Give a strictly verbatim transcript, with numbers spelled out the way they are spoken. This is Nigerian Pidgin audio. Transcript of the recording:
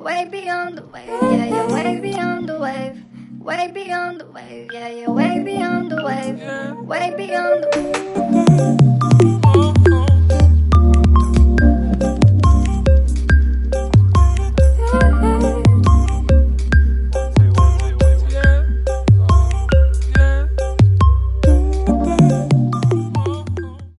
way beyond the wave, yeah, you're way beyond the wave, way beyond the wave, yeah, you're way beyond the wave, way beyond the wave.